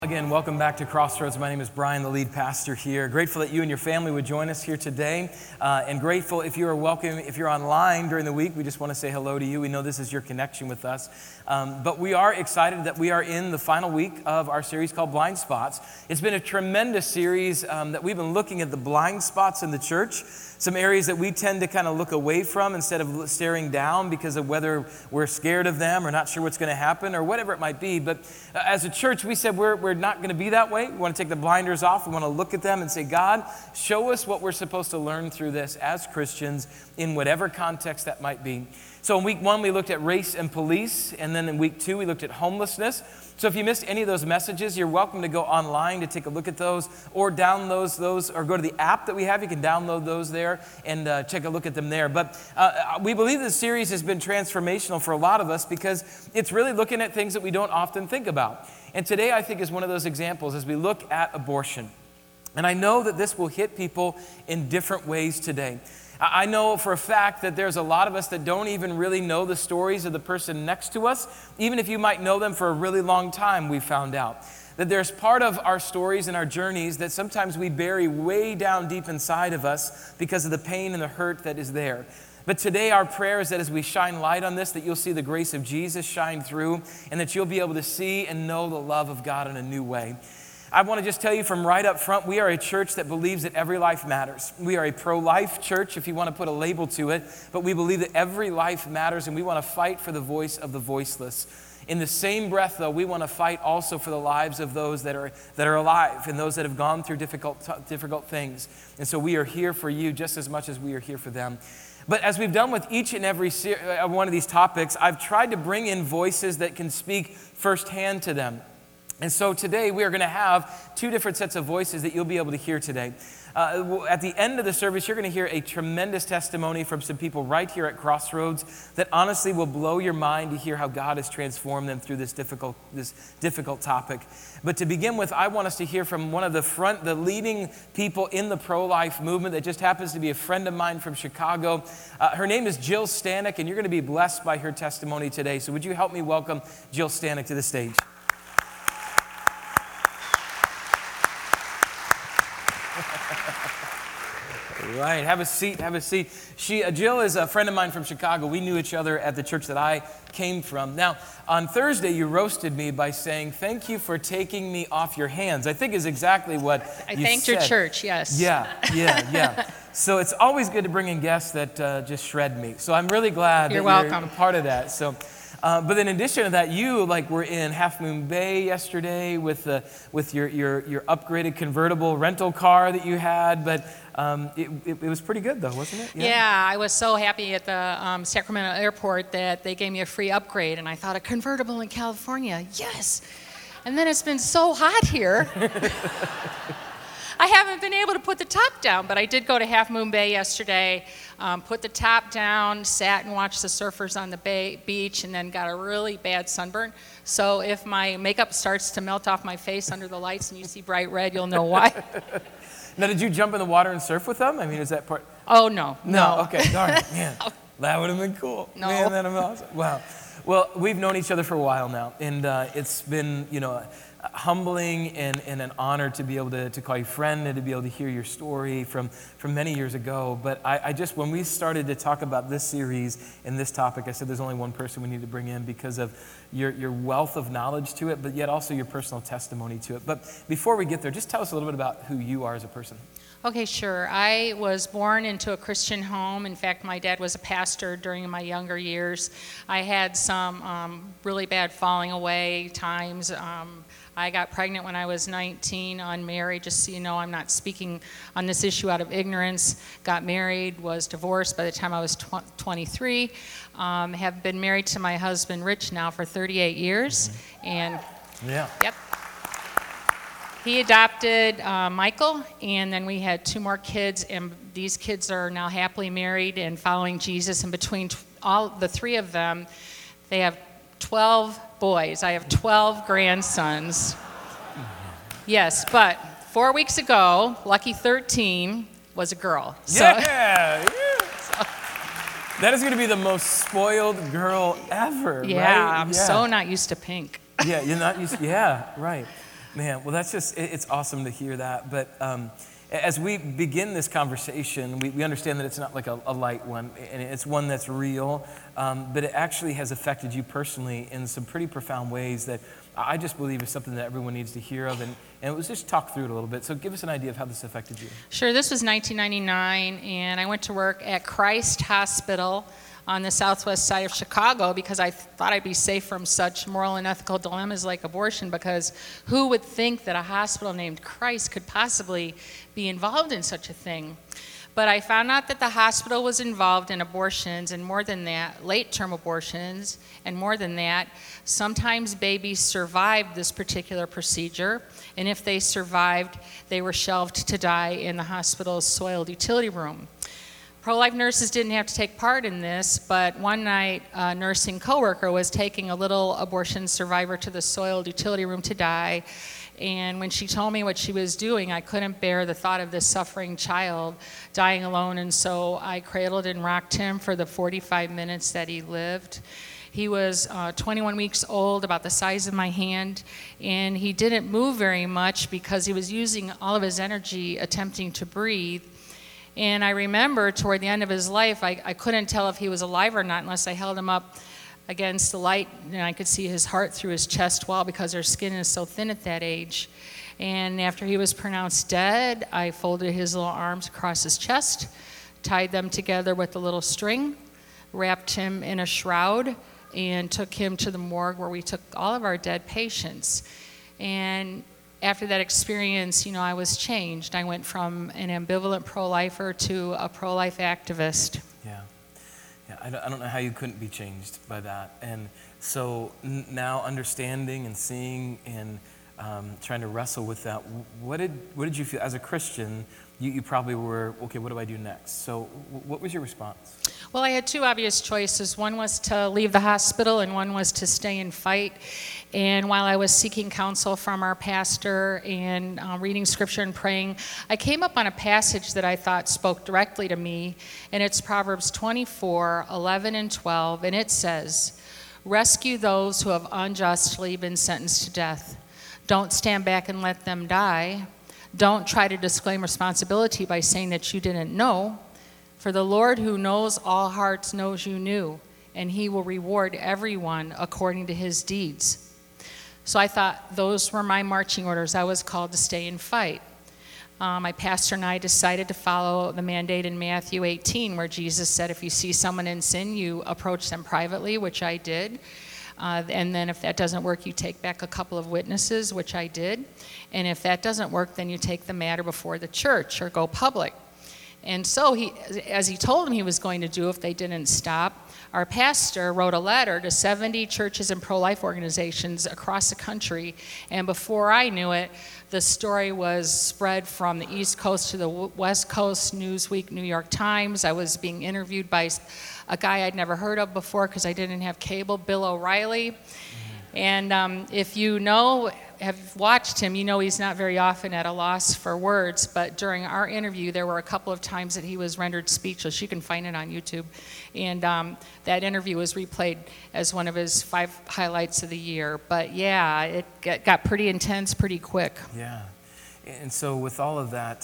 Again, welcome back to Crossroads. My name is Brian, the lead pastor here. Grateful that you and your family would join us here today. And grateful if you are welcome, if you're online during the week, we just want to say hello to you. We know this is your connection with us. But we are excited that we are in the final week of our series called Blind Spots. It's been a tremendous series that we've been looking at the blind spots in the church, some areas that we tend to kind of look away from instead of staring down because of whether we're scared of them or not sure what's going to happen or whatever it might be. But as a church, we said we're not going to be that way. We want to take the blinders off. We want to look at them and say, God, show us what we're supposed to learn through this as Christians in whatever context that might be. So in week 1, we looked at race and police. And then in week 2, we looked at homelessness. So if you missed any of those messages, you're welcome to go online to take a look at those or download those or go to the app that we have. You can download those there and take a look at them there. But we believe this series has been transformational for a lot of us because it's really looking at things that we don't often think about. And today I think is one of those examples as we look at abortion. And I know that this will hit people in different ways today. I know for a fact that there's a lot of us that don't even really know the stories of the person next to us. Even if you might know them for a really long time, we found out that there's part of our stories and our journeys that sometimes we bury way down deep inside of us because of the pain and the hurt that is there. But today our prayer is that as we shine light on this, that you'll see the grace of Jesus shine through and that you'll be able to see and know the love of God in a new way. I want to just tell you from right up front, we are a church that believes that every life matters. We are a pro-life church, if you want to put a label to it, but we believe that every life matters and we want to fight for the voice of the voiceless. In the same breath, though, we want to fight also for the lives of those that are alive and those that have gone through difficult things. And so we are here for you just as much as we are here for them. But as we've done with each and every one of these topics, I've tried to bring in voices that can speak firsthand to them. And so today we are going to have 2 different sets of voices that you'll be able to hear today. At the end of the service, you're going to hear a tremendous testimony from some people right here at Crossroads that honestly will blow your mind to hear how God has transformed them through this difficult topic. But to begin with, I want us to hear from one of the leading people in the pro-life movement that just happens to be a friend of mine from Chicago. Her name is Jill Stanek, and you're going to be blessed by her testimony today. So would you help me welcome Jill Stanek to the stage? Right, have a seat. Jill is a friend of mine from Chicago. We knew each other at the church that I came from. Now, on Thursday, you roasted me by saying, "Thank you for taking me off your hands," I think is exactly what I you thanked said. your church, yes. Yeah. So it's always good to bring in guests that just shred me. So I'm really glad You're that you're welcome. a part of that. So. But in addition to that, you were in Half Moon Bay yesterday with your upgraded convertible rental car that you had. But it was pretty good though, wasn't it? Yeah, I was so happy at the Sacramento airport that they gave me a free upgrade, and I thought, a convertible in California, yes. And then it's been so hot here. I haven't been able to put the top down, but I did go to Half Moon Bay yesterday, put the top down, sat and watched the surfers on the beach, and then got a really bad sunburn. So if my makeup starts to melt off my face under the lights and you see bright red, you'll know why. Now, did you jump in the water and surf with them? I mean, is that part? Oh, no. Okay, darn it, man. That would have been cool. No. Man, that would have been awesome. Wow. Well, we've known each other for a while now, and it's been, humbling and an honor to be able to call you friend and to be able to hear your story from many years ago. But I just, when we started to talk about this series and this topic, I said there's only one person we need to bring in because of your wealth of knowledge to it, but yet also your personal testimony to it. But before we get there, just tell us a little bit about who you are as a person. Okay, sure. I was born into a Christian home. In fact, my dad was a pastor during my younger years. I had some really bad falling away times. I got pregnant when I was 19, unmarried, just so you know, I'm not speaking on this issue out of ignorance. Got married, was divorced by the time I was 23. Have been married to my husband, Rich, now for 38 years. Mm-hmm. And yeah. Yep. He adopted Michael, and then we had 2 more kids, and these kids are now happily married and following Jesus. And between all the 3 of them, they have 12 boys. I have 12 grandsons. Yes, but 4 weeks ago, lucky 13 was a girl. So, yeah. So. That is going to be the most spoiled girl ever, yeah, right? I'm so not used to pink. Yeah, you're not used to, yeah, right. Man, well, it's awesome to hear that. But as we begin this conversation, we understand that it's not like a light one, and it's one that's real, but it actually has affected you personally in some pretty profound ways that I just believe is something that everyone needs to hear of. And it was just talk through it a little bit. So give us an idea of how this affected you. Sure, this was 1999, and I went to work at Christ Hospital on the southwest side of Chicago because I thought I'd be safe from such moral and ethical dilemmas like abortion, because who would think that a hospital named Christ could possibly be involved in such a thing? But I found out that the hospital was involved in abortions, and more than that, late-term abortions, and more than that, sometimes babies survived this particular procedure, and if they survived, they were shelved to die in the hospital's soiled utility room. Pro-life nurses didn't have to take part in this, but one night a nursing coworker was taking a little abortion survivor to the soiled utility room to die, and when she told me what she was doing, I couldn't bear the thought of this suffering child dying alone, and so I cradled and rocked him for the 45 minutes that he lived. He was 21 weeks old, about the size of my hand, and he didn't move very much because he was using all of his energy attempting to breathe. And I remember toward the end of his life, I couldn't tell if he was alive or not unless I held him up against the light and I could see his heart through his chest wall because their skin is so thin at that age. And after he was pronounced dead, I folded his little arms across his chest, tied them together with a little string, wrapped him in a shroud, and took him to the morgue where we took all of our dead patients. And after that experience, I was changed. I went from an ambivalent pro-lifer to a pro-life activist. Yeah, I don't know how you couldn't be changed by that. And so now understanding and seeing and trying to wrestle with that, what did you feel as a Christian? You probably were, okay, what do I do next? So what was your response? Well, I had two obvious choices. One was to leave the hospital and one was to stay and fight. And while I was seeking counsel from our pastor and reading scripture and praying, I came up on a passage that I thought spoke directly to me, and it's Proverbs 24:11 and 12, and it says, "Rescue those who have unjustly been sentenced to death. Don't stand back and let them die. Don't try to disclaim responsibility by saying that you didn't know. For the Lord who knows all hearts knows you knew, and he will reward everyone according to his deeds." So I thought those were my marching orders. I was called to stay and fight. My pastor and I decided to follow the mandate in Matthew 18, where Jesus said, if you see someone in sin, you approach them privately, which I did. And then if that doesn't work, you take back a couple of witnesses, which I did. And if that doesn't work, then you take the matter before the church or go public. And so as he told them he was going to do if they didn't stop, our pastor wrote a letter to 70 churches and pro-life organizations across the country. And before I knew it, the story was spread from the East Coast to the West Coast, Newsweek, New York Times. I was being interviewed by a guy I'd never heard of before because I didn't have cable, Bill O'Reilly. And if you have watched him, you know he's not very often at a loss for words, but during our interview, there were a couple of times that he was rendered speechless. You can find it on YouTube. And that interview was replayed as one of his 5 highlights of the year. But yeah, it got pretty intense pretty quick. Yeah. And so with all of that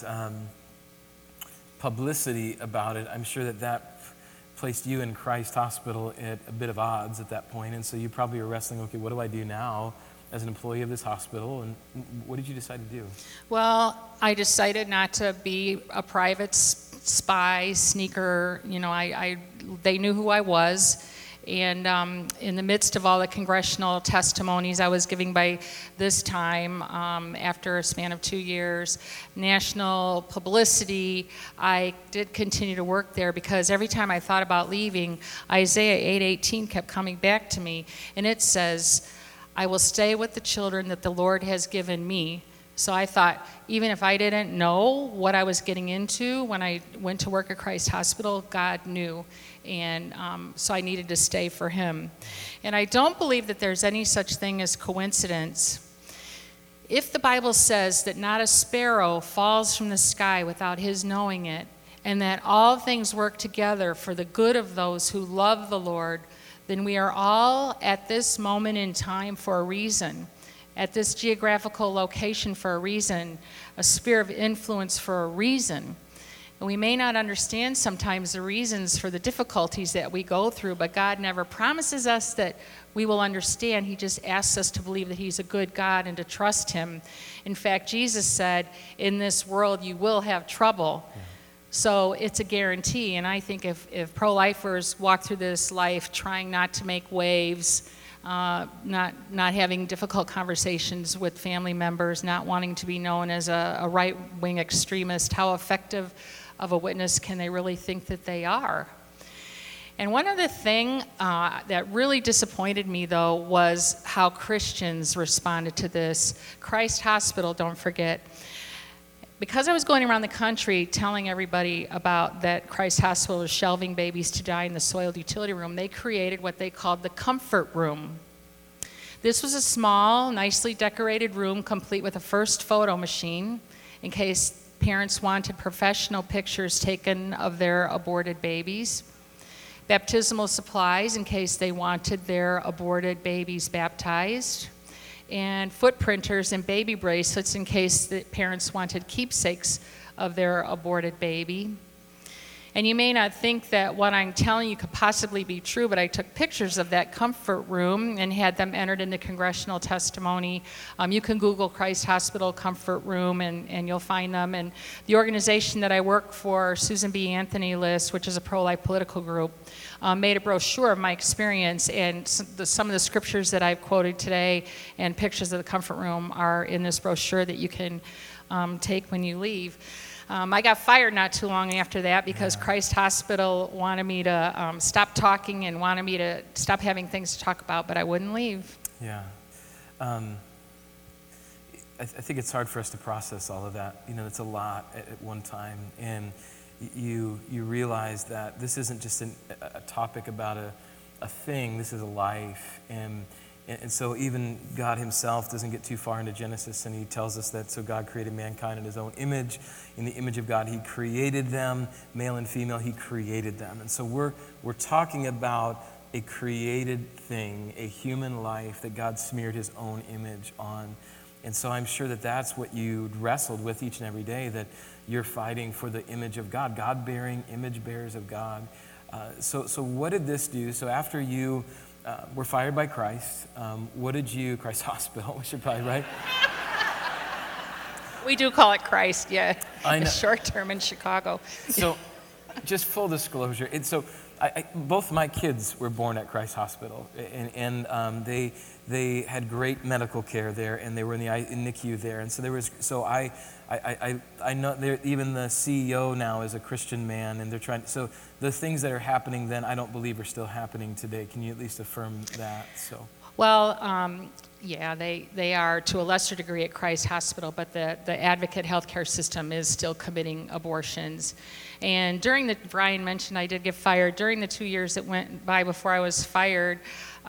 publicity about it, I'm sure that placed you in Christ Hospital at a bit of odds at that point. And so you probably were wrestling, okay, what do I do now as an employee of this hospital? And what did you decide to do? Well, I decided not to be a private spy, sneaker. They knew who I was. And in the midst of all the congressional testimonies I was giving by this time, after a span of 2 years, national publicity, I did continue to work there because every time I thought about leaving, Isaiah 8:18 kept coming back to me. And it says, I will stay with the children that the Lord has given me. So I thought, even if I didn't know what I was getting into when I went to work at Christ Hospital, God knew. And so I needed to stay for him. And I don't believe that there's any such thing as coincidence. If the Bible says that not a sparrow falls from the sky without his knowing it, and that all things work together for the good of those who love the Lord, then we are all at this moment in time for a reason. at this geographical location for a reason, a sphere of influence for a reason. And we may not understand sometimes the reasons for the difficulties that we go through, but God never promises us that we will understand. He just asks us to believe that He's a good God and to trust Him. In fact, Jesus said, in this world you will have trouble. Yeah. So it's a guarantee. And I think if pro-lifers walk through this life trying not to make waves, not having difficult conversations with family members, not wanting to be known as a right-wing extremist, how effective of a witness can they really think that they are? And one other thing that really disappointed me, though, was how Christians responded to this. Christ Hospital, don't forget. Because I was going around the country telling everybody about that Christ Hospital was shelving babies to die in the soiled utility room, they created what they called the comfort room. This was a small, nicely decorated room complete with a first photo machine in case parents wanted professional pictures taken of their aborted babies, baptismal supplies in case they wanted their aborted babies baptized, and foot printers and baby bracelets in case the parents wanted keepsakes of their aborted baby. And you may not think that what I'm telling you could possibly be true, but I took pictures of that comfort room and had them entered in the congressional testimony. You can Google Christ Hospital Comfort Room and you'll find them. And the organization that I work for, Susan B. Anthony List, which is a pro-life political group, made a brochure of my experience, and some of the scriptures that I've quoted today and pictures of the comfort room are in this brochure that you can take when you leave. I got fired not too long after that because Christ Hospital wanted me to stop talking and wanted me to stop having things to talk about, but I wouldn't leave. Yeah. I think it's hard for us to process all of that. You know, it's a lot at one time. And you realize that this isn't just a topic about a thing, this is a life. And so even God Himself doesn't get too far into Genesis, and He tells us that so God created mankind in His own image. In the image of God, He created them, male and female, He created them. And so we're talking about a created thing, a human life that God smeared His own image on. And so I'm sure that that's what you wrestled with each and every day, that you're fighting for the image of God, God-bearing image bearers of God. So what did this do? So after you were fired by Christ, what did you, Christ Hospital, we should probably, right? We do call it Christ, yeah. I know. It's short term in Chicago. So just full disclosure, both my kids were born at Christ Hospital, and they had great medical care there, and they were in the NICU there, and so I know even the CEO now is a Christian man, and they're trying. So the things that are happening then, I don't believe are still happening today. Can you at least affirm that? So. Well, yeah, they are to a lesser degree at Christ Hospital, but the Advocate healthcare system is still committing abortions. And Brian mentioned I did get fired. During the 2 years that went by before I was fired,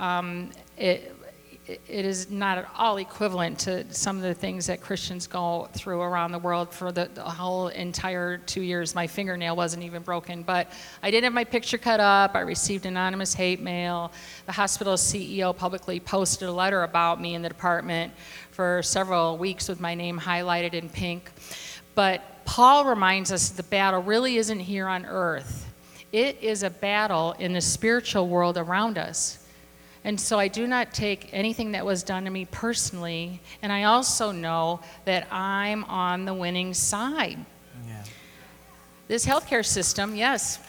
it is not at all equivalent to some of the things that Christians go through around the world. For the whole entire 2 years, my fingernail wasn't even broken. But I did have my picture cut up. I received anonymous hate mail. The hospital's CEO publicly posted a letter about me in the department for several weeks with my name highlighted in pink. But Paul reminds us that the battle really isn't here on earth. It is a battle in the spiritual world around us. And so I do not take anything that was done to me personally, and I also know that I'm on the winning side. Yeah. This healthcare system, yes.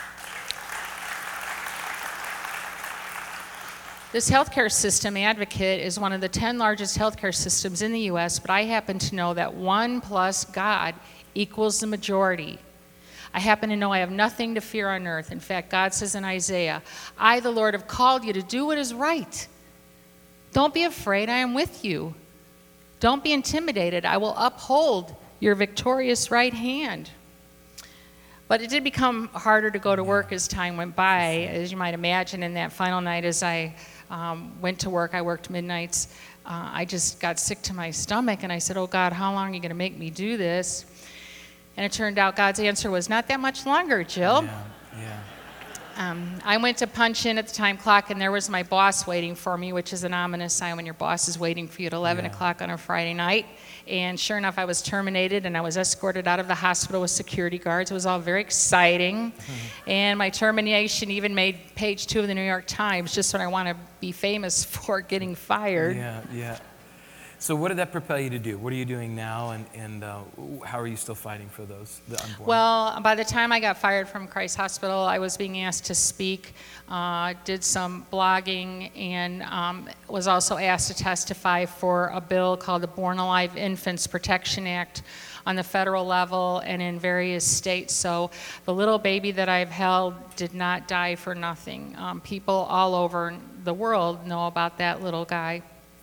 This healthcare system, Advocate, is one of the 10 largest healthcare systems in the U.S., but I happen to know that 1 plus God equals the majority. I happen to know I have nothing to fear on earth. In fact, God says in Isaiah, I, the Lord, have called you to do what is right. Don't be afraid, I am with you. Don't be intimidated, I will uphold your victorious right hand. But it did become harder to go to work as time went by, as you might imagine. In that final night as I went to work, I worked midnights, I just got sick to my stomach, and I said, oh God, how long are you going to make me do this? And it turned out God's answer was, not that much longer, Jill. Yeah. I went to punch in at the time clock, and there was my boss waiting for me, which is an ominous sign when your boss is waiting for you at 11 o'clock on a Friday night. And sure enough, I was terminated, and I was escorted out of the hospital with security guards. It was all very exciting. And my termination even made page 2 of the New York Times, just when I want to be famous for getting fired. Yeah. So what did that propel you to do? What are you doing now, and how are you still fighting for the unborn? Well, by the time I got fired from Christ Hospital, I was being asked to speak, did some blogging, and was also asked to testify for a bill called the Born Alive Infants Protection Act on the federal level and in various states. So the little baby that I've held did not die for nothing. People all over the world know about that little guy.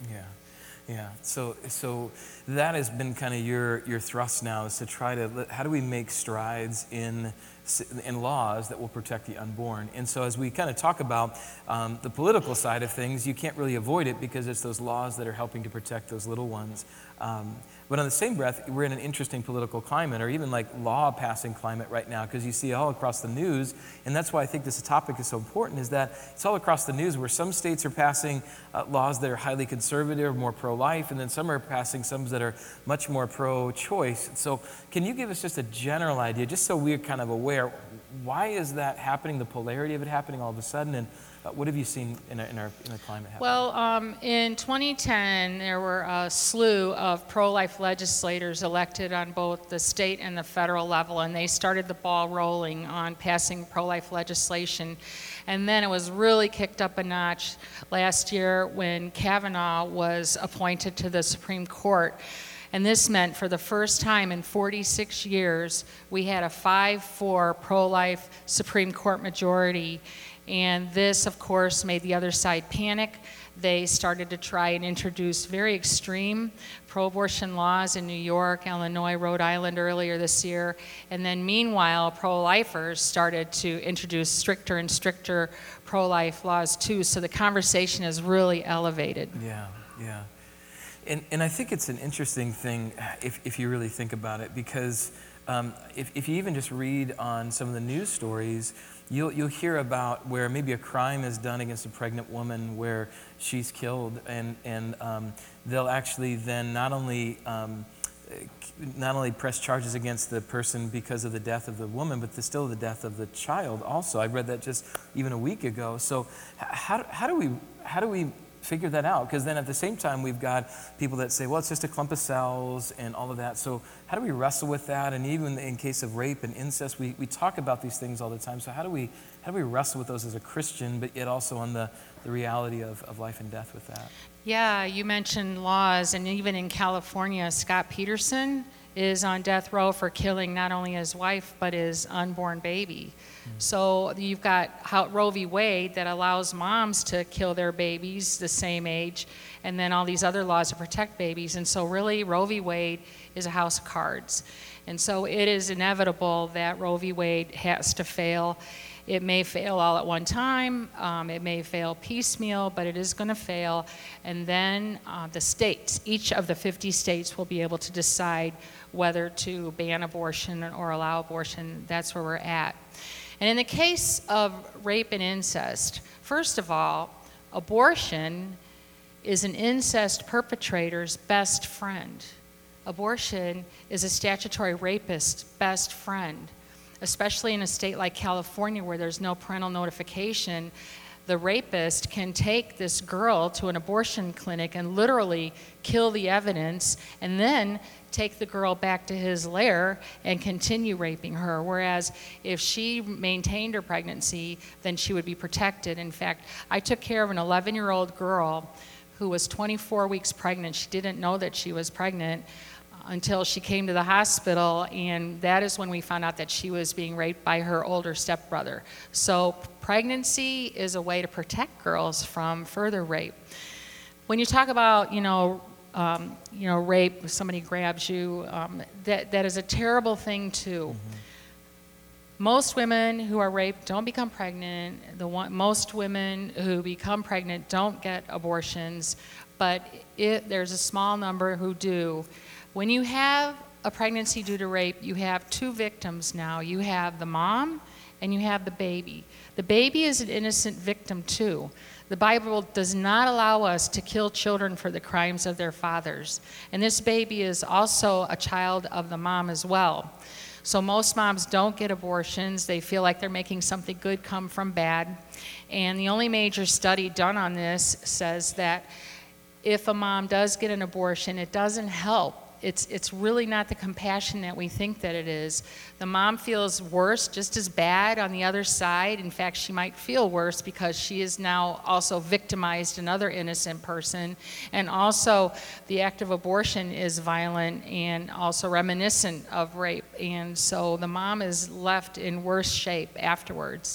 Yeah. So that has been kind of your thrust now, is to try to, how do we make strides in laws that will protect the unborn? And so as we kind of talk about the political side of things, you can't really avoid it because it's those laws that are helping to protect those little ones. But on the same breath, we're in an interesting political climate, or even like law-passing climate right now, because you see all across the news, and that's why I think this topic is so important, is that it's all across the news where some states are passing laws that are highly conservative, more pro-life, and then some are passing some that are much more pro-choice. So can you give us just a general idea, just so we're kind of aware, why is that happening, the polarity of it happening all of a sudden, and what have you seen in the climate happening? Well, in 2010, there were a slew of pro-life legislators elected on both the state and the federal level, and they started the ball rolling on passing pro-life legislation. And then it was really kicked up a notch last year when Kavanaugh was appointed to the Supreme Court. And this meant for the first time in 46 years, we had a 5-4 pro-life Supreme Court majority. And this, of course, made the other side panic. They started to try and introduce very extreme pro-abortion laws in New York, Illinois, Rhode Island earlier this year. And then meanwhile, pro-lifers started to introduce stricter and stricter pro-life laws too. So the conversation is really elevated. Yeah. And I think it's an interesting thing if you really think about it, because if you even just read on some of the news stories, you'll hear about where maybe a crime is done against a pregnant woman where she's killed, and they'll actually then not only press charges against the person because of the death of the woman, but still the death of the child also. I read that just even a week ago. So how do we figure that out? Because then at the same time, we've got people that say, well, it's just a clump of cells and all of that. So how do we wrestle with that? And even in case of rape and incest, we talk about these things all the time. So how do we wrestle with those as a Christian, but yet also on the reality of life and death with that? Yeah, you mentioned laws, and even in California, Scott Peterson is on death row for killing not only his wife, but his unborn baby. So you've got Roe v. Wade that allows moms to kill their babies the same age, and then all these other laws to protect babies. And so really, Roe v. Wade is a house of cards. And so it is inevitable that Roe v. Wade has to fail. It may fail all at one time, it may fail piecemeal, but it is going to fail. And then the states, each of the 50 states, will be able to decide whether to ban abortion or allow abortion. That's where we're at. And in the case of rape and incest, first of all, abortion is an incest perpetrator's best friend. Abortion is a statutory rapist's best friend. Especially in a state like California where there's no parental notification, the rapist can take this girl to an abortion clinic and literally kill the evidence and then take the girl back to his lair and continue raping her. Whereas if she maintained her pregnancy, then she would be protected. In fact, I took care of an 11-year-old girl who was 24 weeks pregnant. She didn't know that she was pregnant until she came to the hospital, and that is when we found out that she was being raped by her older stepbrother. So pregnancy is a way to protect girls from further rape. When you talk about, rape, somebody grabs you, that is a terrible thing too. Mm-hmm. Most women who are raped don't become pregnant. Most women who become pregnant don't get abortions, but there's a small number who do. When you have a pregnancy due to rape, you have two victims now. You have the mom and you have the baby. The baby is an innocent victim too. The Bible does not allow us to kill children for the crimes of their fathers. And this baby is also a child of the mom as well. So most moms don't get abortions. They feel like they're making something good come from bad. And the only major study done on this says that if a mom does get an abortion, it doesn't help. It's really not the compassion that we think that it is. The mom feels worse, just as bad on the other side. In fact, she might feel worse because she is now also victimized another innocent person. And also, the act of abortion is violent and also reminiscent of rape. And so the mom is left in worse shape afterwards.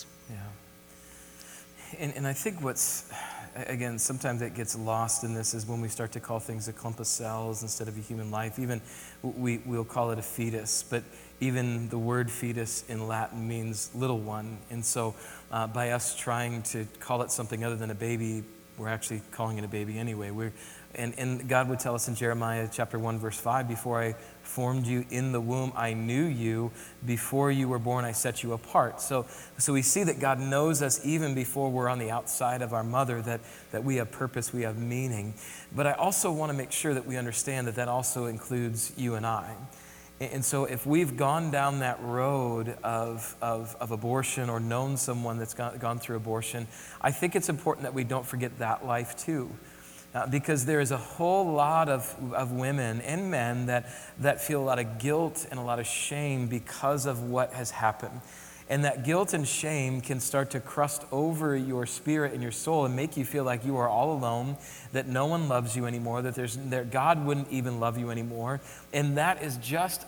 Yeah. And I think again, sometimes it gets lost in this is when we start to call things a clump of cells instead of a human life. Even we'll call it a fetus, but even the word fetus in Latin means little one. And so by us trying to call it something other than a baby, we're actually calling it a baby anyway. And God would tell us in Jeremiah chapter 1, verse 5, before I formed you in the womb, I knew you. Before you were born, I set you apart. So we see that God knows us even before we're on the outside of our mother, that we have purpose, we have meaning. But I also want to make sure that we understand that also includes you and I. And so if we've gone down that road of abortion or known someone that's gone through abortion, I think it's important that we don't forget that life too. Because there is a whole lot of women and men that feel a lot of guilt and a lot of shame because of what has happened. And that guilt and shame can start to crust over your spirit and your soul and make you feel like you are all alone, that no one loves you anymore, that God wouldn't even love you anymore. And that is just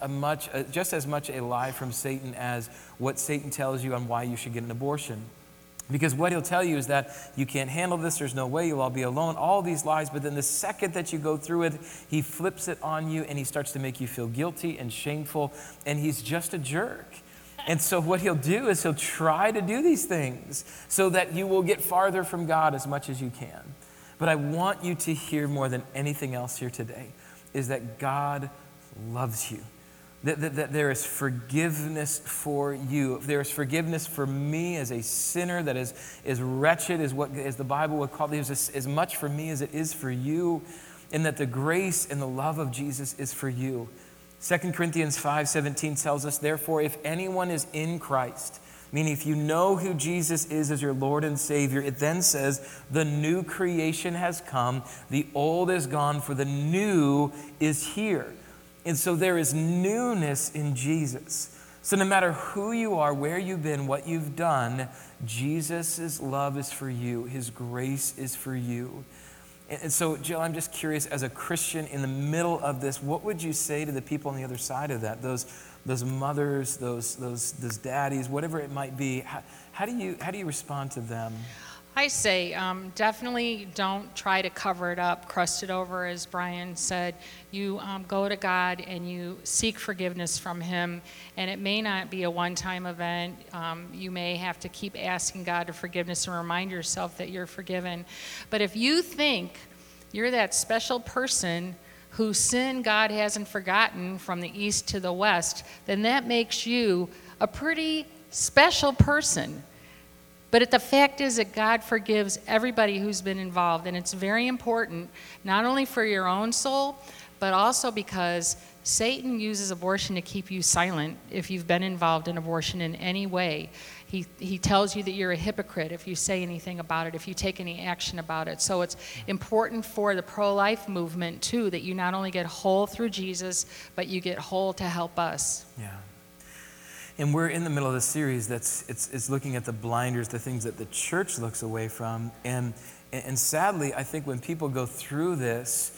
as much a lie from Satan as what Satan tells you on why you should get an abortion. Because what he'll tell you is that you can't handle this, there's no way, you'll all be alone, all these lies. But then the second that you go through it, he flips it on you and he starts to make you feel guilty and shameful, and he's just a jerk. And so what he'll do is he'll try to do these things so that you will get farther from God as much as you can. But I want you to hear more than anything else here today is that God loves you. That there is forgiveness for you. There is forgiveness for me as a sinner that is wretched as the Bible would call it. There's as much for me as it is for you, and that the grace and the love of Jesus is for you. 2 Corinthians 5:17 tells us, therefore, if anyone is in Christ, meaning if you know who Jesus is as your Lord and Savior, it then says, the new creation has come, the old is gone, for the new is here. And so there is newness in Jesus. So no matter who you are, where you've been, what you've done, Jesus' love is for you. His grace is for you. And so, Jill, I'm just curious, as a Christian in the middle of this, what would you say to the people on the other side of that? Those mothers, those daddies, whatever it might be. How do you respond to them? I say definitely don't try to cover it up, crust it over, as Brian said. You go to God and you seek forgiveness from him, and it may not be a one-time event. You may have to keep asking God for forgiveness and remind yourself that you're forgiven. But if you think you're that special person whose sin God hasn't forgotten from the east to the west, then that makes you a pretty special person. But the fact is that God forgives everybody who's been involved, and it's very important, not only for your own soul, but also because Satan uses abortion to keep you silent if you've been involved in abortion in any way. He tells you that you're a hypocrite if you say anything about it, if you take any action about it. So it's important for the pro-life movement, too, that you not only get whole through Jesus, but you get whole to help us. Yeah. And we're in the middle of the series it's looking at the blinders, the things that the church looks away from. And sadly, I think when people go through this,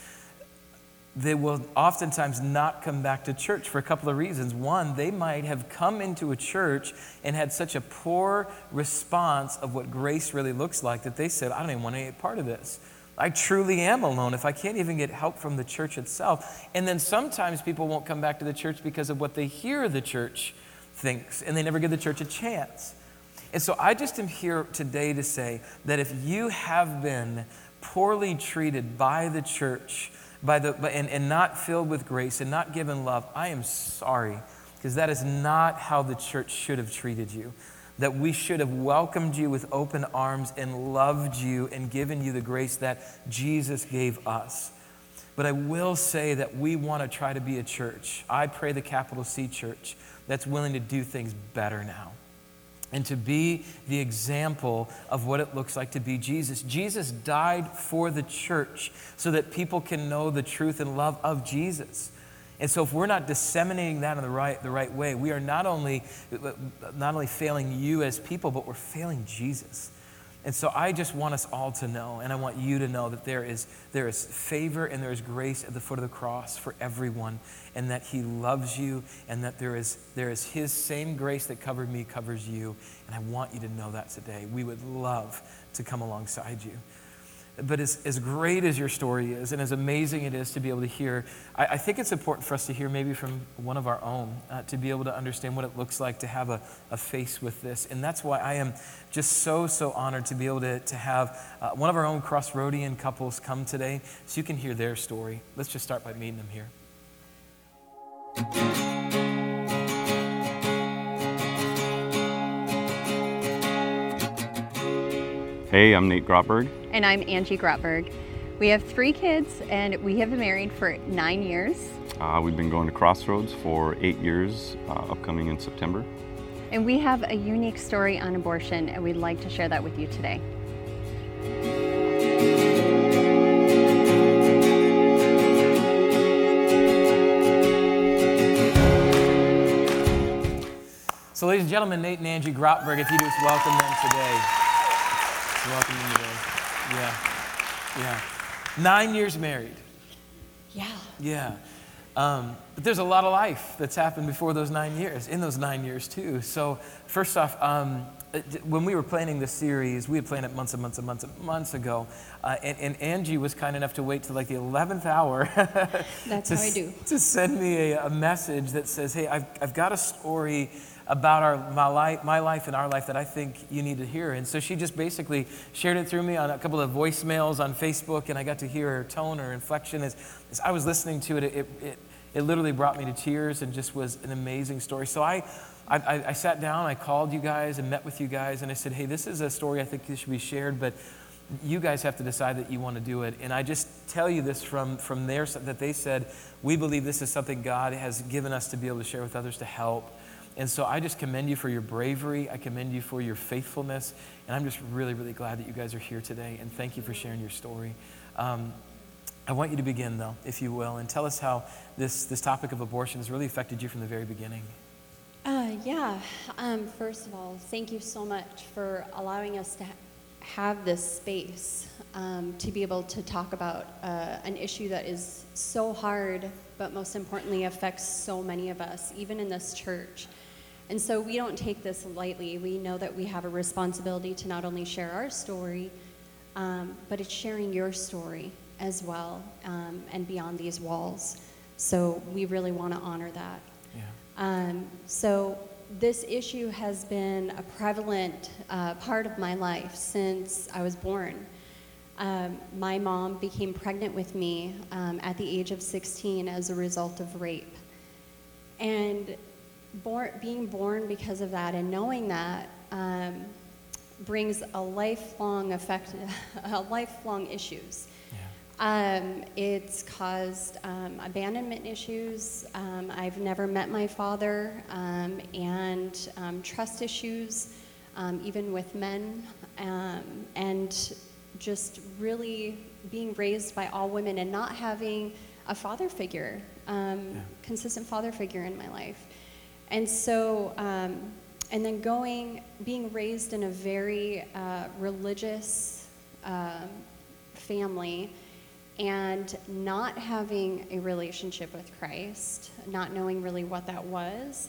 they will oftentimes not come back to church for a couple of reasons. One, they might have come into a church and had such a poor response of what grace really looks like that they said, I don't even want to be a part of this. I truly am alone if I can't even get help from the church itself. And then sometimes people won't come back to the church because of what they hear the church thinks, and they never give the church a chance. And so I just am here today to say that if you have been poorly treated by the church, and not filled with grace and not given love, I am sorry, because that is not how the church should have treated you. that we should have welcomed you with open arms and loved you and given you the grace that Jesus gave us. But I will say that we want to try to be a church. I pray the capital C church that's willing to do things better now and to be the example of what it looks like to be Jesus. Jesus died for the church so that people can know the truth and love of Jesus. And so if we're not disseminating that in the right way, we are not only failing you as people, but we're failing Jesus. And so I just want us all to know, and I want you to know that there is favor and there is grace at the foot of the cross for everyone, and that he loves you, and that there is his same grace that covered me covers you. And I want you to know that today. We would love to come alongside you. But as great as your story is and as amazing it is to be able to hear, I think it's important for us to hear maybe from one of our own, to be able to understand what it looks like to have a face with this. And that's why I am just so honored to be able to have one of our own Crossroadian couples come today so you can hear their story. Let's just start by meeting them here. Hey, I'm Nate Grotberg. And I'm Angie Grotberg. We have 3 kids, and we have been married for 9 years. We've been going to Crossroads for 8 years, upcoming in September. And we have a unique story on abortion, and we'd like to share that with you today. So ladies and gentlemen, Nate and Angie Grotberg, if you just welcome them today. Welcome them today. Yeah. 9 years married. Yeah. But there's a lot of life that's happened before those 9 years, in those 9 years too. So first off, when we were planning this series, we had planned it months ago, and Angie was kind enough to wait till like the 11th hour That's how I do. to send me a message that says, hey, I've got a story about my life and our life that I think you need to hear. And so she just basically shared it through me on a couple of voicemails on Facebook, and I got to hear her tone, her inflection. As I was listening to it, it literally brought me to tears and just was an amazing story. So I sat down, I called you guys and met with you guys, and I said, hey, this is a story I think this should be shared, but you guys have to decide that you want to do it. And I just tell you this from their side, that they said, we believe this is something God has given us to be able to share with others to help. And so I just commend you for your bravery. I commend you for your faithfulness. And I'm just really glad that you guys are here today. And thank you for sharing your story. I want you to begin, though, if you will, and tell us how this topic of abortion has really affected you from the very beginning. First of all, thank you so much for allowing us to have this space to be able to talk about an issue that is so hard, but most importantly affects so many of us, even in this church. And so we don't take this lightly. We know that we have a responsibility to not only share our story, but it's sharing your story as well, and beyond these walls. So we really want to honor that. Yeah. So this issue has been a prevalent part of my life since I was born. My mom became pregnant with me at the age of 16 as a result of rape. And being born because of that and knowing that brings a lifelong issues. It's caused abandonment issues. I've never met my father, and trust issues, even with men, and just really being raised by all women and not having a father figure, consistent father figure in my life. And so, and then being raised in a very religious family, and not having a relationship with Christ, not knowing really what that was.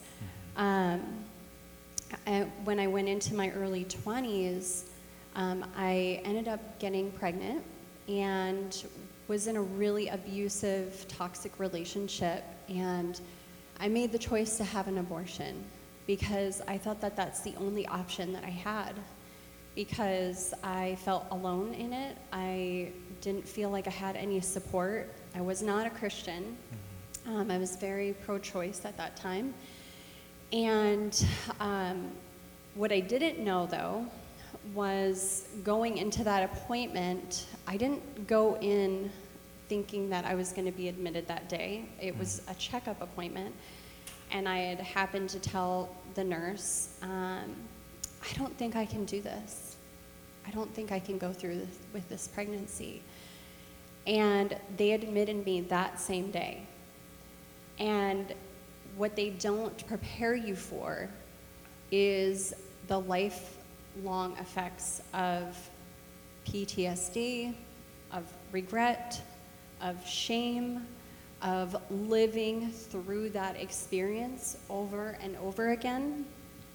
When I went into my early 20s, I ended up getting pregnant and was in a really abusive, toxic relationship. And I made the choice to have an abortion because I thought that that's the only option that I had, because I felt alone in it. I didn't feel like I had any support. I was not a Christian. I was very pro-choice at that time. And What I didn't know, though, was going into that appointment, I didn't go in thinking that I was going to be admitted that day. It was a checkup appointment, and I had happened to tell the nurse, I don't think I can do this. I don't think I can go through with this pregnancy. And they admitted me that same day. And what they don't prepare you for is the lifelong effects of PTSD, of regret, of shame, of living through that experience over and over again.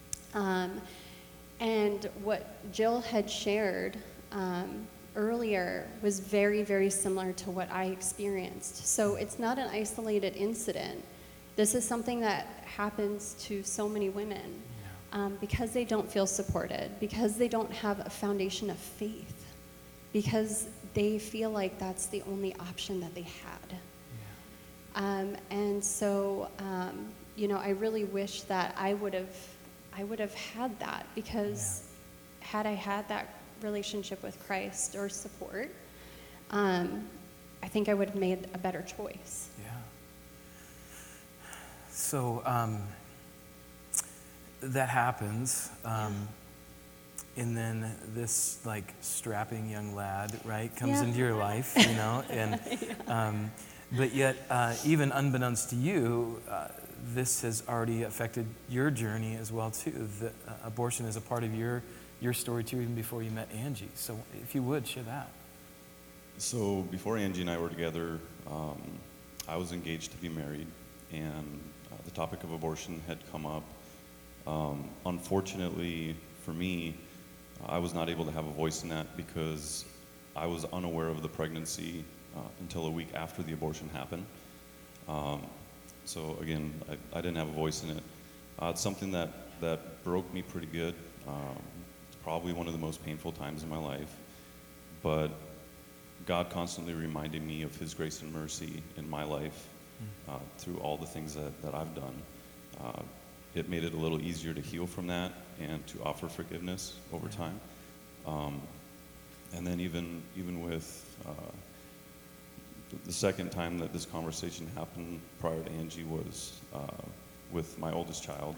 And what Jill had shared earlier was very, very similar to what I experienced. So it's not an isolated incident. This is something that happens to so many women because they don't feel supported, because they don't have a foundation of faith, because they feel like that's the only option that they had. And so, I really wish that I would have had that, because had I had that relationship with Christ or support, I think I would have made a better choice. Yeah. So that happens, and then this strapping young lad, right, comes into your life, and but yet, even unbeknownst to you, this has already affected your journey as well too. The abortion is a part of your story too, even before you met Angie. So if you would, share that. So before Angie and I were together, I was engaged to be married, and the topic of abortion had come up. Unfortunately for me, I was not able to have a voice in that because I was unaware of the pregnancy until a week after the abortion happened. So again, I didn't have a voice in it. It's something that broke me pretty good. It's probably one of the most painful times in my life. But God constantly reminded me of His grace and mercy in my life through all the things that I've done. It made it a little easier to heal from that and to offer forgiveness over time. And then even with the second time that this conversation happened prior to Angie was with my oldest child.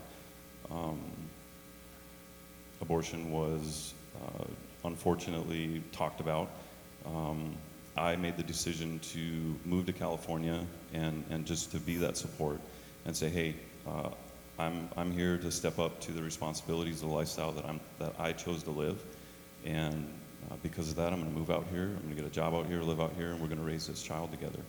Abortion was unfortunately talked about. I made the decision to move to California and just to be that support and say, hey, I'm here to step up to the responsibilities of the lifestyle that I chose to live, and because of that, I'm going to move out here. I'm going to get a job out here, live out here, and we're going to raise this child together.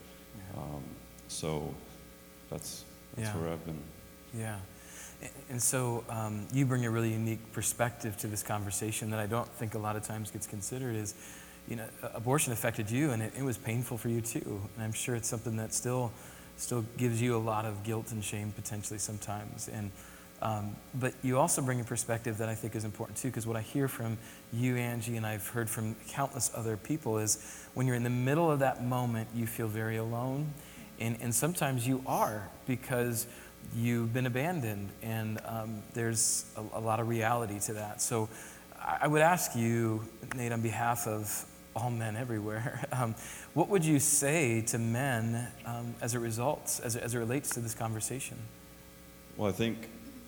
So that's where I've been. Yeah. And so you bring a really unique perspective to this conversation that I don't think a lot of times gets considered is, abortion affected you, and it was painful for you too. And I'm sure it's something that still gives you a lot of guilt and shame potentially sometimes. And but you also bring a perspective that I think is important too, because what I hear from you, Angie, and I've heard from countless other people is when you're in the middle of that moment, you feel very alone. And sometimes you are, because you've been abandoned, and there's a lot of reality to that. So I would ask you, Nate, on behalf of all men everywhere, what would you say to men as it relates to this conversation? Well, I think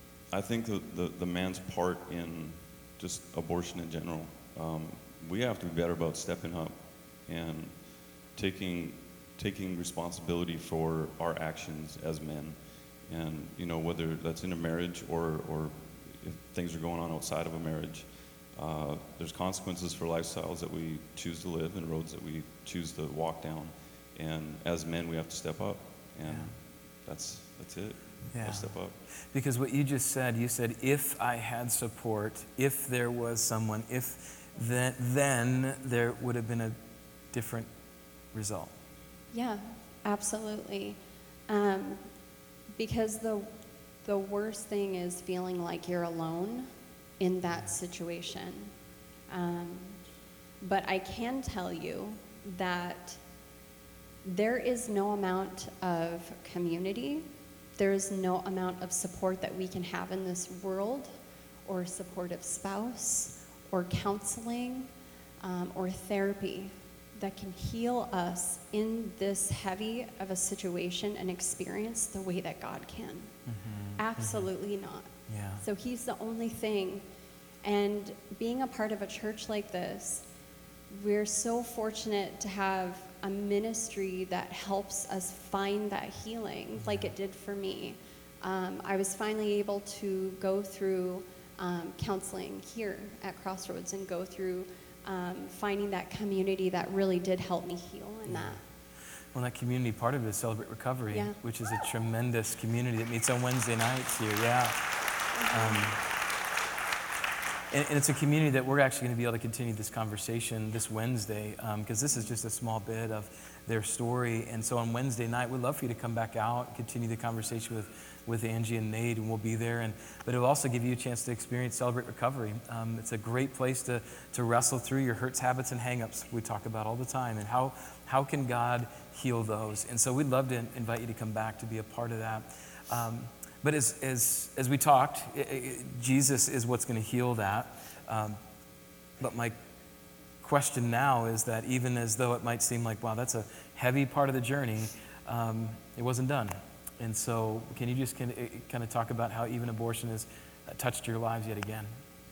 the man's part in just abortion in general, we have to be better about stepping up and taking responsibility for our actions as men. And whether that's in a marriage or if things are going on outside of a marriage, there's consequences for lifestyles that we choose to live and roads that we choose to walk down. And as men, we have to step up, and that's it. Yeah. Step up. Because what you just said, you said, if I had support, if there was someone, then there would have been a different result. Yeah, absolutely. Because the worst thing is feeling like you're alone in that situation. But I can tell you that there is no amount of community, there is no amount of support that we can have in this world or supportive spouse or counseling or therapy that can heal us in this heavy of a situation and experience the way that God can. Absolutely not. Yeah. So he's the only thing. And being a part of a church like this, we're so fortunate to have a ministry that helps us find that healing like it did for me. I was finally able to go through counseling here at Crossroads and go through finding that community that really did help me heal in that. Well, that community, part of it is Celebrate Recovery, Yeah. which is a tremendous community that meets on Wednesday nights here. Yeah. And it's a community that we're actually going to be able to continue this conversation this Wednesday, because this is just a small bit of their story. And so on Wednesday night, we'd love for you to come back out, continue the conversation with Angie and Nate, and we'll be there. But it'll also give you a chance to experience Celebrate Recovery. It's a great place to wrestle through your hurts, habits, and hangups we talk about all the time, and how can God heal those. And so we'd love to invite you to come back to be a part of that. But as we talked, Jesus is what's going to heal that. But my question now is that even as though it might seem like, wow, that's a heavy part of the journey, it wasn't done. And so can you just kind of talk about how even abortion has touched your lives yet again?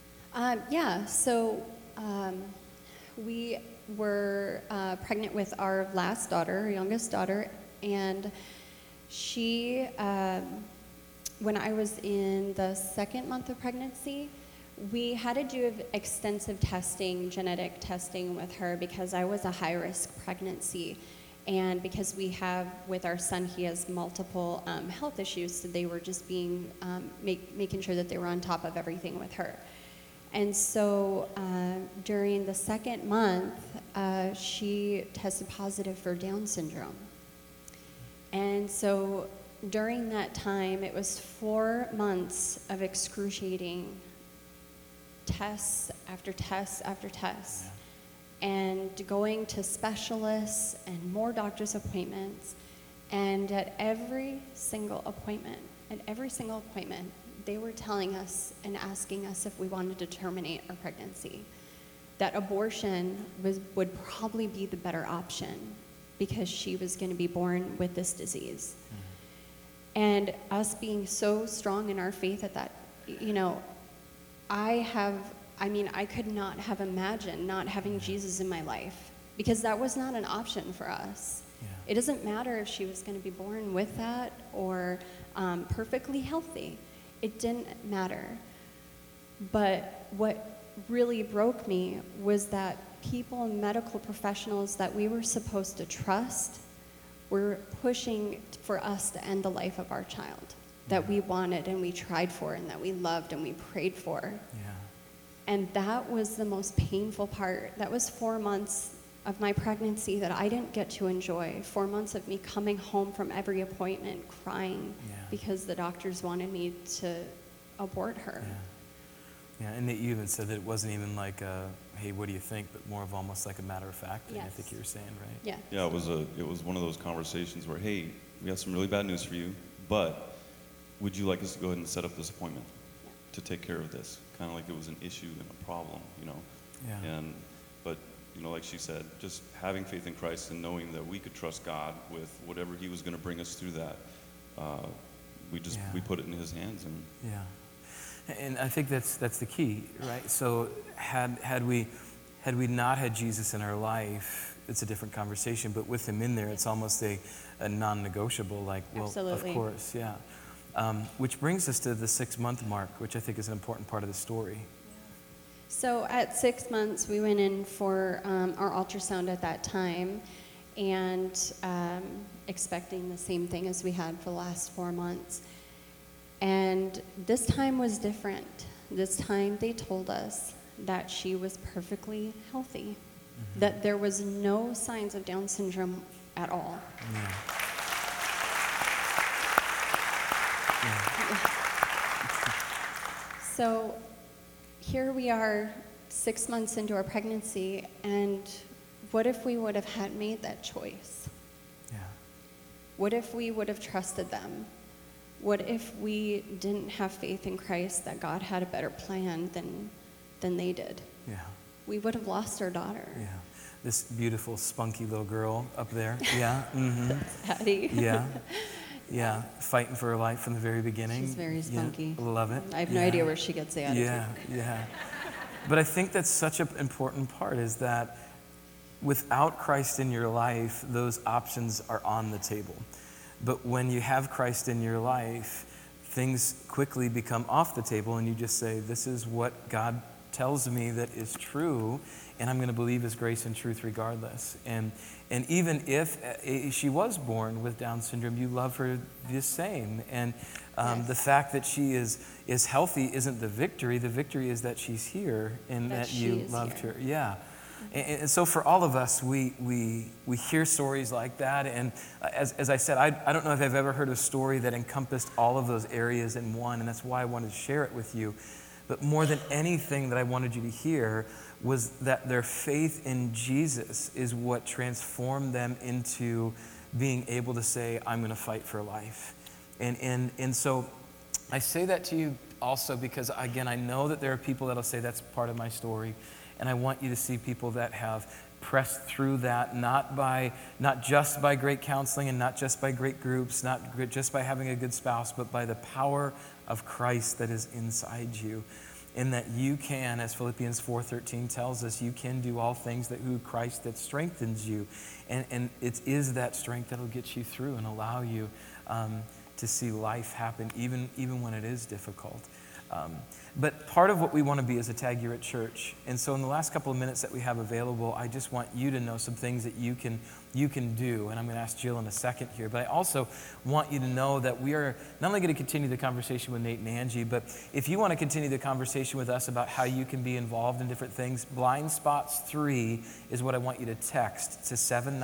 So we were pregnant with our last daughter, our youngest daughter, and she, when I was in the 2nd month of pregnancy, we had to do extensive testing, genetic testing with her because I was a high-risk pregnancy. And because we have, with our son, he has multiple health issues, so they were just being, making sure that they were on top of everything with her. And so during the 2nd month, she tested positive for Down syndrome. And so during that time, it was 4 months of excruciating tests after tests after tests. And going to specialists and more doctor's appointments. And at every single appointment, they were telling us and asking us if we wanted to terminate our pregnancy. That abortion would probably be the better option because she was going to be born with this disease. And us being so strong in our faith at that, I could not have imagined not having Jesus in my life because that was not an option for us. Yeah. It doesn't matter if she was going to be born with that or perfectly healthy. It didn't matter. But what really broke me was that people and medical professionals that we were supposed to trust were pushing for us to end the life of our child that we wanted and we tried for and that we loved and we prayed for. Yeah. And that was the most painful part. That was 4 months of my pregnancy that I didn't get to enjoy. 4 months of me coming home from every appointment crying because the doctors wanted me to abort her. Yeah, and you even said that it wasn't even like hey, what do you think, but more of almost like a matter of fact thing, I think you were saying, right? Yeah. Yeah, it was one of those conversations where, hey, we have some really bad news for you, but would you like us to go ahead and set up this appointment to take care of this? Kind of like it was an issue and a problem, Yeah. But like she said, just having faith in Christ and knowing that we could trust God with whatever He was going to bring us through that. We put it in His hands. And Yeah. And I think that's the key, right? So had we not had Jesus in our life, it's a different conversation. But with Him in there, it's almost a non-negotiable. Like, well, Absolutely. Of course, yeah. Which brings us to the 6-month mark, which I think is an important part of the story. So at 6 months, we went in for our ultrasound at that time and expecting the same thing as we had for the last 4 months. And this time was different. This time they told us that she was perfectly healthy, that there was no signs of Down syndrome at all. Yeah. So here we are 6 months into our pregnancy, and what if we would have had made that choice? Yeah. What if we would have trusted them? what if we didn't have faith in Christ that God had a better plan than they did? Yeah. We would have lost our daughter. Yeah. This beautiful, spunky little girl up there. Yeah. Mm-hmm. Hattie. Yeah. Yeah. Fighting for her life from the very beginning. She's very spunky. Yeah. Love it. I have no idea where she gets the attitude. Yeah. Yeah. But I think that's such an important part, is that without Christ in your life, those options are on the table. But when you have Christ in your life, things quickly become off the table, and you just say, this is what God tells me that is true, and I'm going to believe His grace and truth regardless. And even if she was born with Down syndrome, you love her the same. And Yes. the fact that she is healthy isn't the victory. The victory is that she's here and that she you is loved here. her. Yeah. And so for all of us, we hear stories like that. And as I said, I don't know if I've ever heard a story that encompassed all of those areas in one, and that's why I wanted to share it with you. But more than anything that I wanted you to hear was that their faith in Jesus is what transformed them into being able to say, I'm going to fight for life. And so I say that to you also because, again, I know that there are people that'll say that's part of my story. And I want you to see people that have pressed through that, not just by great counseling and not just by great groups, not just by having a good spouse, but by the power of Christ that is inside you. And that you can, as Philippians 4:13 tells us, you can do all things through Christ that strengthens you. And it is that strength that'll get you through and allow you to see life happen, even when it is difficult. But part of what we want to be is a Tag here at church. And so in the last couple of minutes that we have available, I just want you to know some things that you can do. And I'm going to ask Jill in a second here. But I also want you to know that we are not only going to continue the conversation with Nate and Angie, but if you want to continue the conversation with us about how you can be involved in different things, Blind Spots 3 is what I want you to text to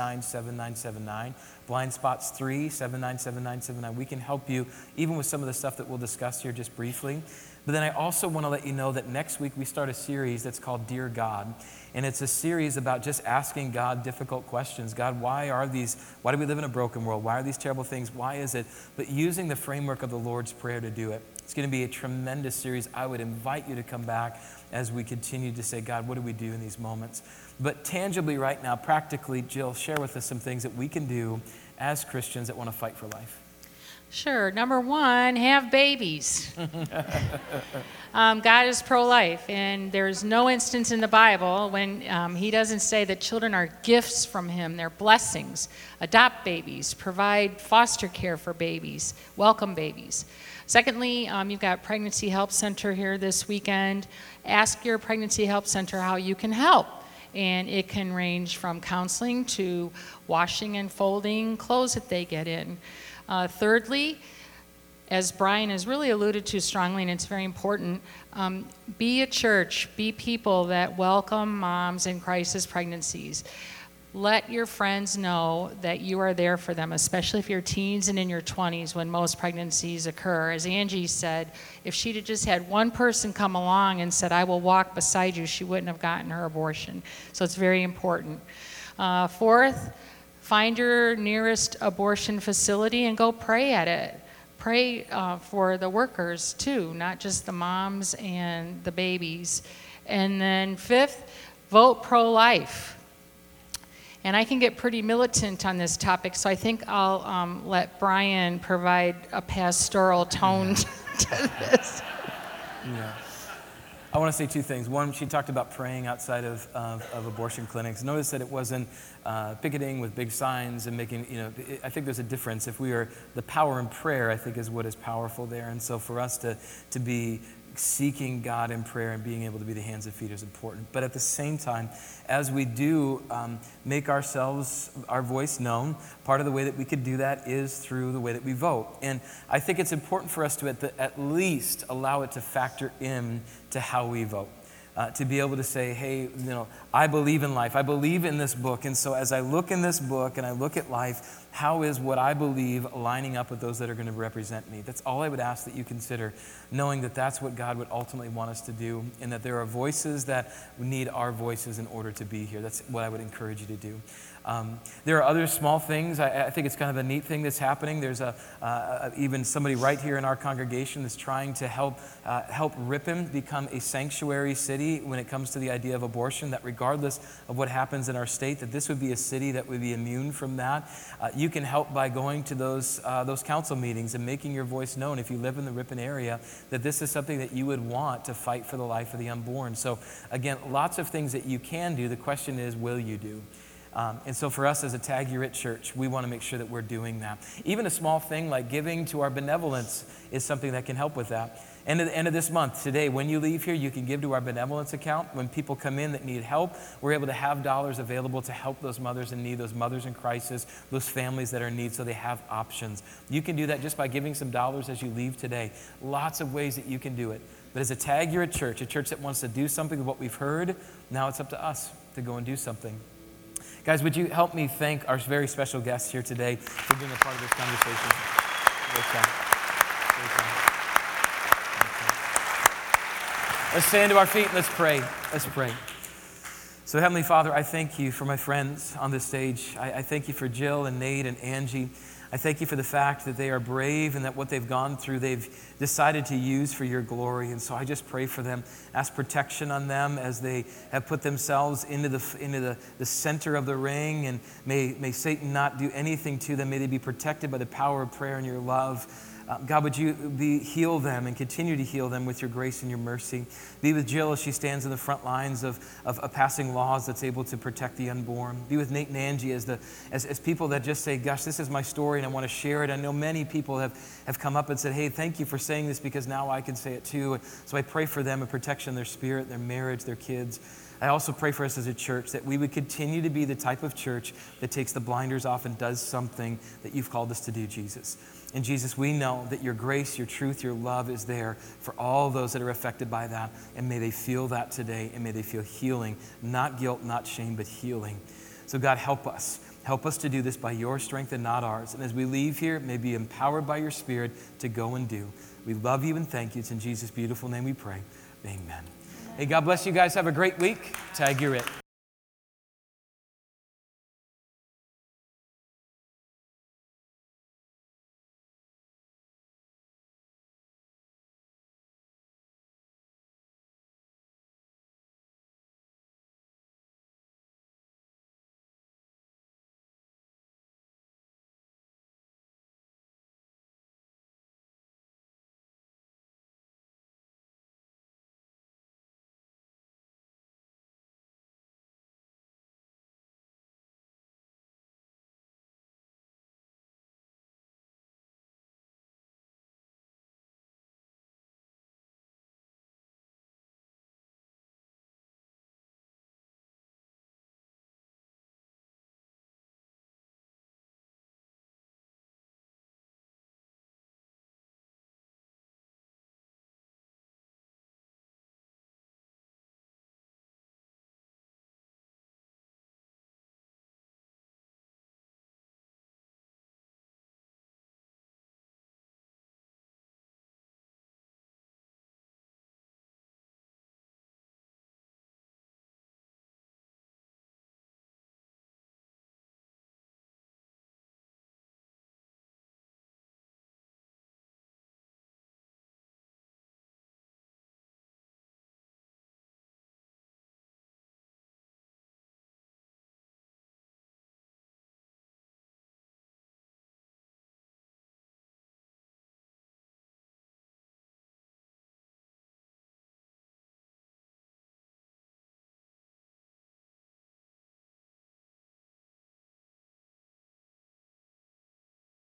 797979. Blind Spots 3, 797979. We can help you even with some of the stuff that we'll discuss here just briefly. But then I also want to let you know that next week we start a series that's called Dear God. And it's a series about just asking God difficult questions. God, why do we live in a broken world? Why are these terrible things? Why is it? But using the framework of the Lord's Prayer to do it. It's going to be a tremendous series. I would invite you to come back as we continue to say, God, what do we do in these moments? But tangibly right now, practically, Jill, share with us some things that we can do as Christians that want to fight for life. Sure. Number one, have babies. God is pro-life, and there's no instance in the Bible when He doesn't say that children are gifts from Him, they're blessings. Adopt babies, provide foster care for babies, welcome babies. Secondly, you've got Pregnancy Help Center here this weekend. Ask your Pregnancy Help Center how you can help. And it can range from counseling to washing and folding clothes that they get in. Thirdly, as Brian has really alluded to strongly, and it's very important, be a church, be people that welcome moms in crisis pregnancies. Let your friends know that you are there for them, especially if you're teens and in your 20s when most pregnancies occur. As Angie said, if she'd have just had one person come along and said, I will walk beside you, she wouldn't have gotten her abortion. So it's very important. Fourth, find your nearest abortion facility and go pray at it. Pray for the workers too, not just the moms and the babies. And then fifth, vote pro-life. And I can get pretty militant on this topic, so I think I'll let Brian provide a pastoral tone to this. Yeah. I want to say two things. One, she talked about praying outside of abortion clinics. Notice that it wasn't picketing with big signs and making, I think there's a difference. If we are, the power in prayer, I think, is what is powerful there. And so for us to be seeking God in prayer and being able to be the hands and feet is important. But at the same time, as we do make our voice known, part of the way that we could do that is through the way that we vote. And I think it's important for us to at least allow it to factor in to how we vote. To be able to say, hey, I believe in life. I believe in this book. And so as I look in this book and I look at life, how is what I believe lining up with those that are going to represent me? That's all I would ask that you consider, knowing that that's what God would ultimately want us to do, and that there are voices that need our voices in order to be here. That's what I would encourage you to do. There are other small things. I think it's kind of a neat thing that's happening. There's even somebody right here in our congregation that's trying to help Ripon become a sanctuary city when it comes to the idea of abortion, that regardless of what happens in our state, that this would be a city that would be immune from that. You can help by going to those council meetings and making your voice known if you live in the Ripon area, that this is something that you would want to fight for the life of the unborn. So again, lots of things that you can do. The question is, will you do? And so for us as a Tag You're It church, we want to make sure that we're doing that. Even a small thing like giving to our benevolence is something that can help with that. And at the end of this month, today, when you leave here, you can give to our benevolence account. When people come in that need help, we're able to have dollars available to help those mothers in need, those mothers in crisis, those families that are in need, so they have options. You can do that just by giving some dollars as you leave today. Lots of ways that you can do it. But as a Tag You're It church, a church that wants to do something with what we've heard, now it's up to us to go and do something. Guys, would you help me thank our very special guests here today for being a part of this conversation? Let's stand to our feet and let's pray. Let's pray. So Heavenly Father, I thank you for my friends on this stage. I thank you for Jill and Nate and Angie. I thank you for the fact that they are brave and that what they've gone through, they've decided to use for your glory. And so I just pray for them, ask protection on them as they have put themselves into the center of the ring. And may Satan not do anything to them. May they be protected by the power of prayer and your love. God, would you heal them and continue to heal them with your grace and your mercy. Be with Jill as she stands in the front lines of passing laws that's able to protect the unborn. Be with Nate and Angie as people that just say, gosh, this is my story and I want to share it. I know many people have come up and said, hey, thank you for saying this because now I can say it too. So I pray for them and protection, their spirit, their marriage, their kids. I also pray for us as a church that we would continue to be the type of church that takes the blinders off and does something that you've called us to do, Jesus. And Jesus, we know that your grace, your truth, your love is there for all those that are affected by that. And may they feel that today, and may they feel healing, not guilt, not shame, but healing. So God, help us. Help us to do this by your strength and not ours. And as we leave here, may be empowered by your Spirit to go and do. We love you and thank you. It's in Jesus' beautiful name we pray. Amen. Hey, God bless you guys. Have a great week. Tag You're It.